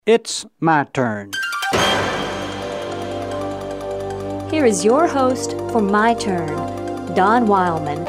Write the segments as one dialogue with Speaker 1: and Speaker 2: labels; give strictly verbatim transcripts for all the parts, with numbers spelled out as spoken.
Speaker 1: It's my turn.
Speaker 2: Here is your host for My Turn, Don Wildman.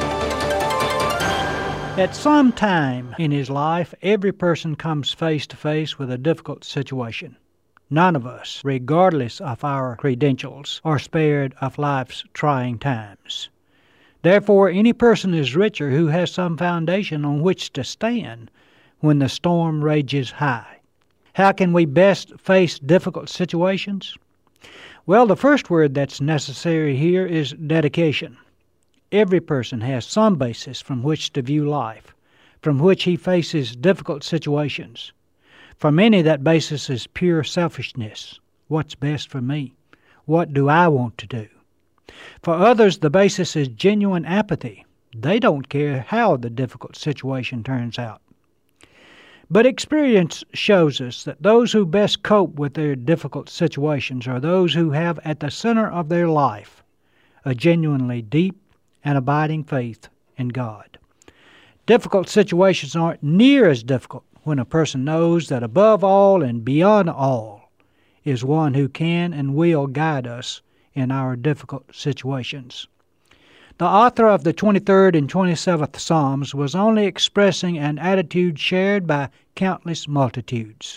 Speaker 1: At some time in his life, every person comes face to face with a difficult situation. None of us, regardless of our credentials, are spared of life's trying times. Therefore, any person is richer who has some foundation on which to stand when the storm rages high. How can we best face difficult situations? Well, the first word that's necessary here is dedication. Every person has some basis from which to view life, from which he faces difficult situations. For many, that basis is pure selfishness. What's best for me? What do I want to do? For others, the basis is genuine apathy. They don't care how the difficult situation turns out. But experience shows us that those who best cope with their difficult situations are those who have at the center of their life a genuinely deep and abiding faith in God. Difficult situations aren't near as difficult when a person knows that above all and beyond all is one who can and will guide us in our difficult situations. The author of the twenty-third and twenty-seventh Psalms was only expressing an attitude shared by countless multitudes.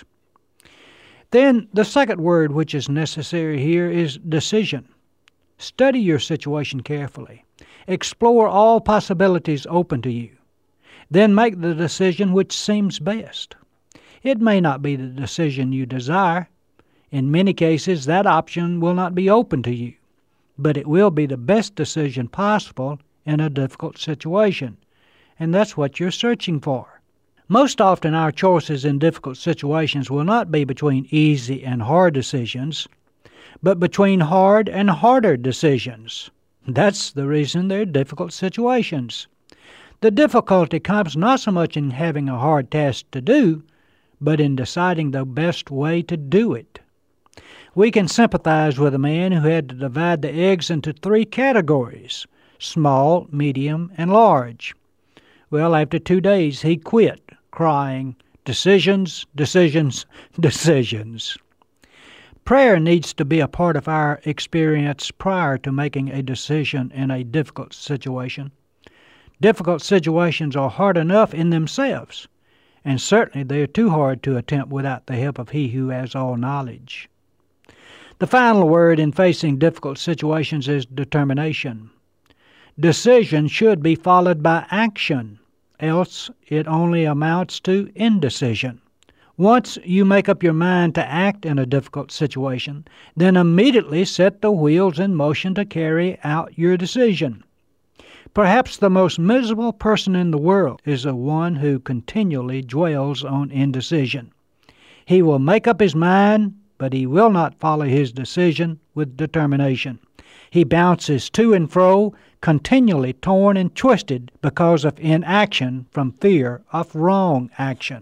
Speaker 1: Then the second word which is necessary here is decision. Study your situation carefully. Explore all possibilities open to you. Then make the decision which seems best. It may not be the decision you desire. In many cases, that option will not be open to you, but it will be the best decision possible in a difficult situation, and that's what you're searching for. Most often, our choices in difficult situations will not be between easy and hard decisions, but between hard and harder decisions. That's the reason they're difficult situations. The difficulty comes not so much in having a hard task to do, but in deciding the best way to do it. We can sympathize with a man who had to divide the eggs into three categories: small, medium, and large. Well, after two days, he quit, crying, "Decisions, decisions, decisions." Prayer needs to be a part of our experience prior to making a decision in a difficult situation. Difficult situations are hard enough in themselves, and certainly they are too hard to attempt without the help of He who has all knowledge. The final word in facing difficult situations is determination. Decision should be followed by action, else it only amounts to indecision. Once you make up your mind to act in a difficult situation, then immediately set the wheels in motion to carry out your decision. Perhaps the most miserable person in the world is the one who continually dwells on indecision. He will make up his mind, but he will not follow his decision with determination. He bounces to and fro, continually torn and twisted because of inaction from fear of wrong action.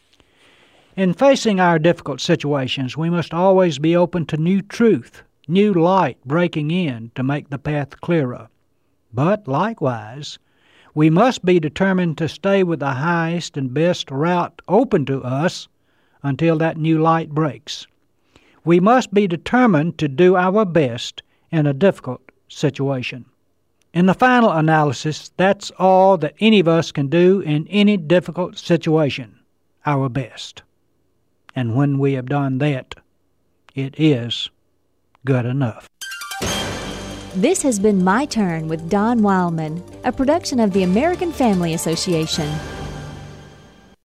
Speaker 1: In facing our difficult situations, we must always be open to new truth, new light breaking in to make the path clearer. But likewise, we must be determined to stay with the highest and best route open to us until that new light breaks. We must be determined to do our best in a difficult situation. In the final analysis, that's all that any of us can do in any difficult situation, our best. And when we have done that, it is good enough.
Speaker 2: This has been My Turn with Don Wildman, a production of the American Family Association.